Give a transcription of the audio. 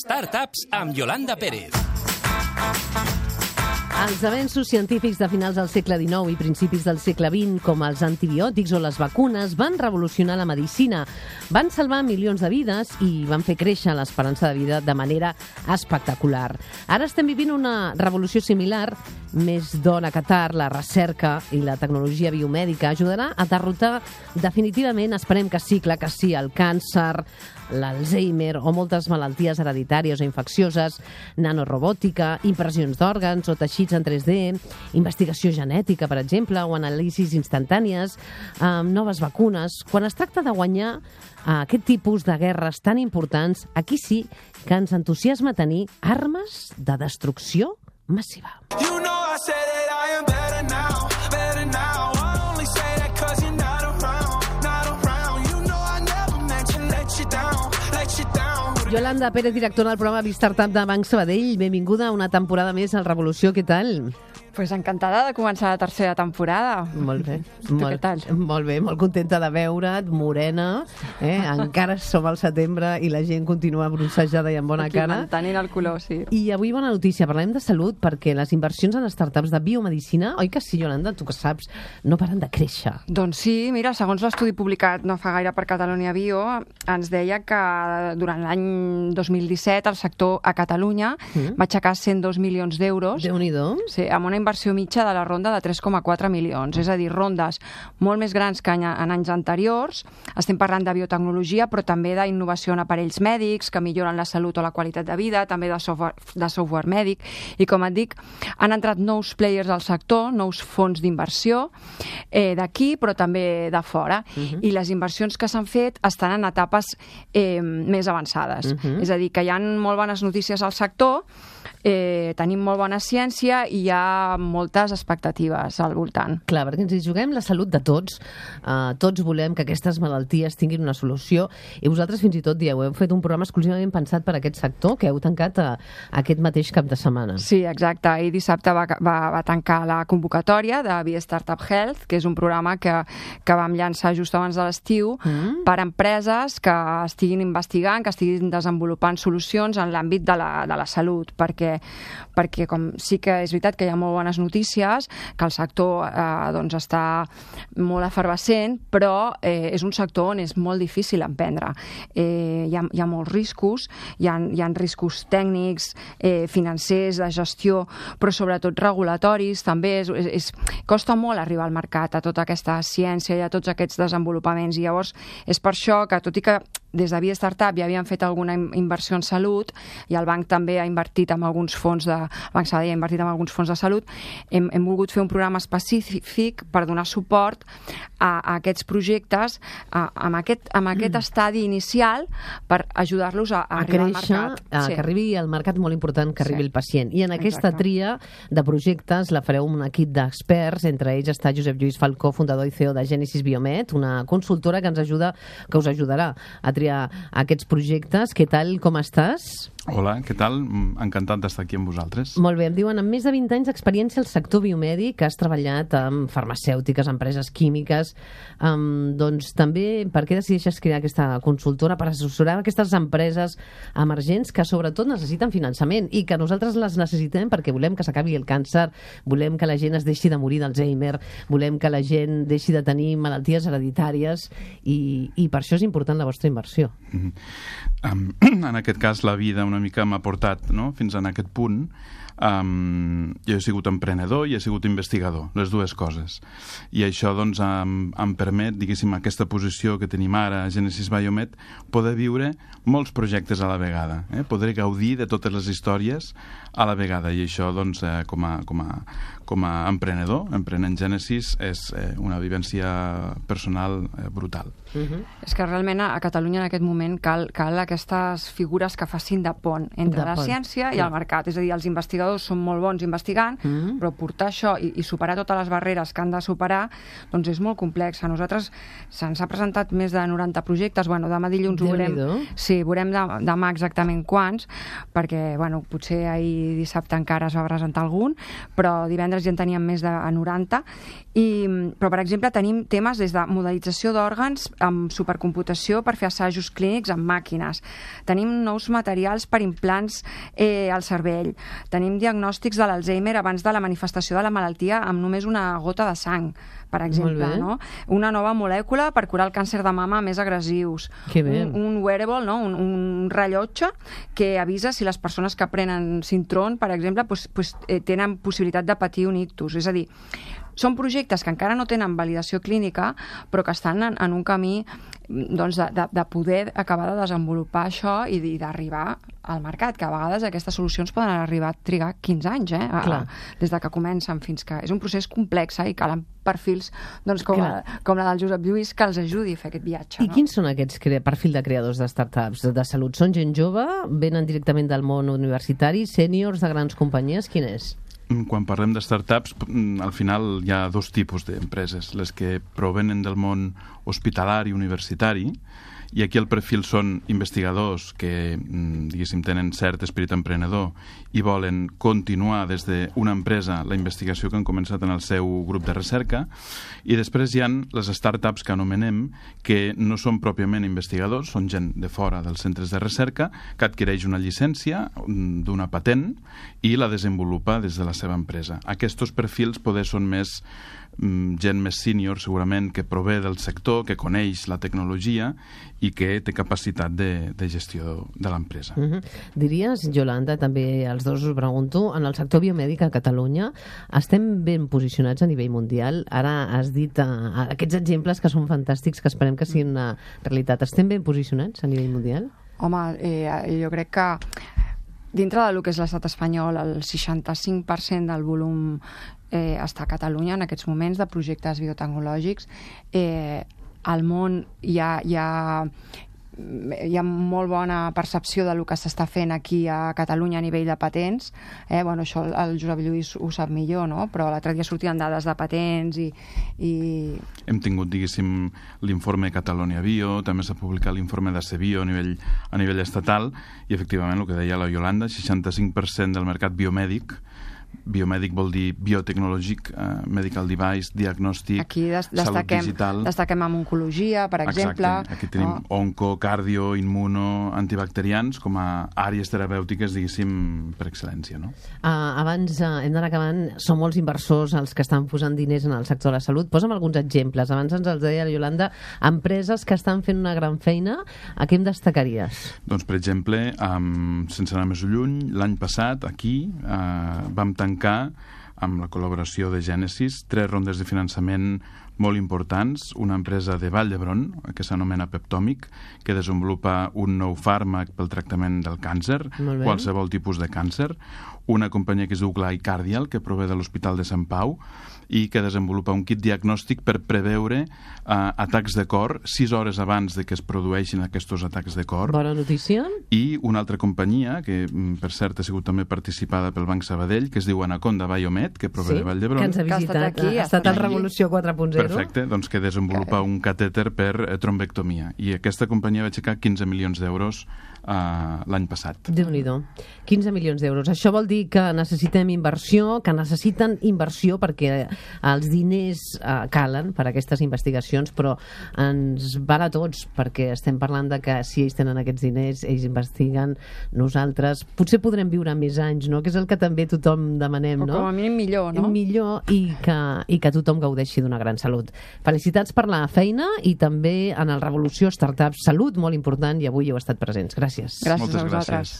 Startups amb Yolanda Pérez. Els avenços científics de finals del segle XIX i principis del segle XX, com els antibiòtics o les vacunes, van revolucionar la medicina, van salvar milions de vides i van fer créixer l'esperança de vida de manera espectacular. Ara estem vivint una revolució similar. Més dona que tard, la recerca i la tecnologia biomèdica ajudarà a derrotar definitivament, esperem que sí, clar que sí, el càncer, l'Alzheimer o moltes malalties hereditàries o infeccioses, nanorobòtica, impressions d'òrgans o teixits en 3D, investigació genètica, per exemple, o anàlisis instantànies, noves vacunes. Quan es tracta de guanyar aquest tipus de guerres tan importants, aquí sí que ens entusiasma tenir armes de destrucció massiva. You know I say that I am better now, better now. I only say that 'cause you're not around. You know I never meant to let you down. Yolanda Pérez, directora del programa Startup de Banc Sabadell. Benvinguda a una temporada més al Revolució. Què tal? Pues encantada de començar la tercera temporada. Molt bé. Què tal? Molt bé, molt contenta de veure't, morena. Encara som al setembre i la gent continua bronzejada i amb bona cara. Mantenint el color, sí. I avui bona notícia, parlem de salut, perquè les inversions en startups de biomedicina, oi que sí, Yolanda, tu que saps, no paren de créixer. Doncs sí, mira, segons l'estudi publicat no fa gaire per Catalunya Bio, ens deia que durant l'any 2017 el sector a Catalunya va aixecar 102 milions d'euros. Déu-n'hi-do. Sí, amb una inversió mitja de la ronda de 3,4 milions, és a dir, rondes molt més grans que en anys anteriors. Estem parlant de biotecnologia, però també d'innovació en aparells mèdics que milloren la salut o la qualitat de vida, també de software mèdic. I com et dic, han entrat nous players al sector, nous fons d'inversió d'aquí, però també de fora. I les inversions que s'han fet estan en etapes més avançades. És a dir, que hi ha molt bones notícies al sector, tenim molt bona ciència i hi ha moltes expectatives al voltant. Clar, perquè ens hi juguem la salut de tots. Tots volem que aquestes malalties tinguin una solució i vosaltres fins i tot dieu, heu fet un programa exclusivament pensat per a aquest sector que heu tancat aquest mateix cap de setmana. Sí, exacte. Ahir dissabte va tancar la convocatòria de Be Startup Health, que és un programa que vam llançar just abans de l'estiu per a empreses que estiguin investigant, que estiguin desenvolupant solucions en l'àmbit de la salut, perquè com sí que és veritat que hi ha molt bones notícies, que el sector doncs està molt efervescent, però és un sector on és molt difícil emprendre. Hi ha molts riscos, hi ha riscos tècnics, financers, de gestió, però sobretot regulatoris, també costa molt arribar al mercat a tota aquesta ciència i a tots aquests desenvolupaments, i llavors és per això que, tot i que des de Be Startup ja havien fet alguna inversió en salut i el banc també ha invertit en alguns fons Banc Sabadell ha invertit en alguns fons de salut, hem volgut fer un programa específic per donar suport a aquests projectes amb aquest estadi inicial per ajudar-los a arribar al mercat. Que arribi al mercat, molt important que arribi el pacient. I en aquesta tria de projectes la fareu un equip d'experts, entre ells està Josep Lluís Falcó, fundador i CEO de Genesis Biomed, una consultora que us ajudarà a triar aquests projectes. Què tal, com estàs? Hola, què tal? Encantat d'estar aquí amb vosaltres. Molt bé, em diuen, amb més de 20 anys d'experiència al sector biomèdic, has treballat amb farmacèutiques, empreses químiques, doncs també per què decideixes crear aquesta consultora per assessorar aquestes empreses emergents que sobretot necessiten finançament i que nosaltres les necessitem perquè volem que s'acabi el càncer, volem que la gent es deixi de morir d'Alzheimer, volem que la gent deixi de tenir malalties hereditàries i per això és important la vostra inversió. En aquest cas la vida una mica m'ha portat fins a aquest punt. Jo he sigut emprenedor i he sigut investigador, les dues coses. I això doncs em permet, diguéssim, aquesta posició que tenim ara a Genesis Biomed, poder viure molts projectes a la vegada, poder gaudir de totes les històries a la vegada. I això, doncs, com a emprenedor, emprenent Genesis, és una vivència personal brutal. És que realment a Catalunya en aquest moment cal aquestes figures que facin de pont entre la ciència i el mercat. És a dir, els investigadors investigadors són molt bons investigant, però portar això i superar totes les barreres que han de superar, doncs és molt complex. A nosaltres se'ns ha presentat més de 90 projectes, bueno, demà dilluns ho veurem. Sí, veurem demà exactament quants, perquè, bueno, potser ahir dissabte encara es va presentar algun, però divendres ja en teníem més de 90, però, per exemple, tenim temes des de modelització d'òrgans amb supercomputació per fer assajos clínics amb màquines. Tenim nous materials per implants al cervell. Tenim diagnòstics de l'Alzheimer abans de la manifestació de la malaltia amb només una gota de sang, per exemple, no? Una nova molècula per curar el càncer de mama més agressius. Un wearable, no? Un rellotge que avisa si les persones que prenen Sintron, per exemple, tenen possibilitat de patir un ictus. És a dir, són projectes que encara no tenen validació clínica, però que estan en un camí de poder acabar de desenvolupar això i d'arribar al mercat, que a vegades aquestes solucions poden arribar a trigar 15 anys, des de que comencen fins que... És un procés complex i calen perfils com la del Josep Lluís que els ajudi a fer aquest viatge. I quins són aquests perfils de creadors de startups de salut? Són gent jove? Venen directament del món universitari? Sèniors de grans companyies? Quin és? Quan parlem de startups, al final hi ha dos tipus d'empreses, les que provenen del món hospitalari i universitari, i aquí el perfil són investigadors que, diguéssim, tenen cert esperit emprenedor i volen continuar des d'una empresa la investigació que han començat en el seu grup de recerca, i després hi ha les startups que anomenem, que no són pròpiament investigadors, són gent de fora dels centres de recerca que adquireix una llicència d'una patent i la desenvolupa des de la seva empresa. Aquests perfils poder són més gent més sènior, segurament, que prové del sector, que coneix la tecnologia i que té capacitat de gestió de l'empresa. Diries, Yolanda, també als dos us pregunto, en el sector biomèdic a Catalunya estem ben posicionats a nivell mundial? Ara has dit aquests exemples que són fantàstics, que esperem que siguin una realitat. Estem ben posicionats a nivell mundial? Home, jo crec que dintre del que és l'estat espanyol, el 65% del volum està a Catalunya en aquests moments de projectes biotecnològics. Al món hi ha molt bona percepció del que s'està fent aquí a Catalunya a nivell de patents. Bueno, això el Josep Lluís ho sap millor, no? Però l'altre dia sortien dades de patents i... Hem tingut, diguéssim, l'informe Catalonia Bio, també s'ha publicat l'informe d'Acebio a nivell estatal, i efectivament, el que deia la Yolanda, 65% del mercat biomèdic vol dir biotecnològic, medical device, diagnòstic, salut digital. Destaquem amb oncologia, per exemple. Exacte. Aquí tenim onco, cardio, immuno, antibacterians com a àrees terapèutiques, diguéssim, per excel·lència, no? Abans hem d'anar acabant. Són molts inversors els que estan posant diners en el sector de la salut. Posa'm alguns exemples. Abans ens els deia la Yolanda, empreses que estan fent una gran feina. A què em destacaries? Doncs, per exemple, sense anar més lluny, l'any passat, aquí, vam tancar amb la col·laboració de Genesis 3 rondes de finançament molt importants, una empresa de Vall d'Hebron que s'anomena Peptomic, que desenvolupa un nou fàrmac pel tractament del càncer, qualsevol tipus de càncer, una companyia que es diu Glycardial, que prové de l'Hospital de Sant Pau i que desenvolupa un kit diagnòstic per preveure atacs de cor 6 hores abans de que es produeixin aquests atacs de cor. Bona notícia. I una altra companyia, que per cert ha sigut també participada pel Banc Sabadell, que es diu Anaconda Biomed, que prové de Vall d'Hebron. Que ens ha visitat, ha estat al Revolució 4.0. Perfecte, doncs que desenvolupa un catèter per trombectomia. I aquesta companyia va aixecar 15 milions d'euros l'any passat. Déu-n'hi-do. 15 milions d'euros. Això vol dir que necessitem inversió, que necessiten inversió perquè els diners calen per a aquestes investigacions, però ens val a tots, perquè estem parlant de que si ells tenen aquests diners, ells investiguen, nosaltres potser podrem viure més anys, no? Que és el que també tothom demanem, no? O com a mínim millor, no? Millor i que tothom gaudeixi d'una gran salut. Felicitats per la feina i també en el Revolució Startups Salut, molt important, i avui heu estat presents. Gràcies. Gràcies a vosaltres.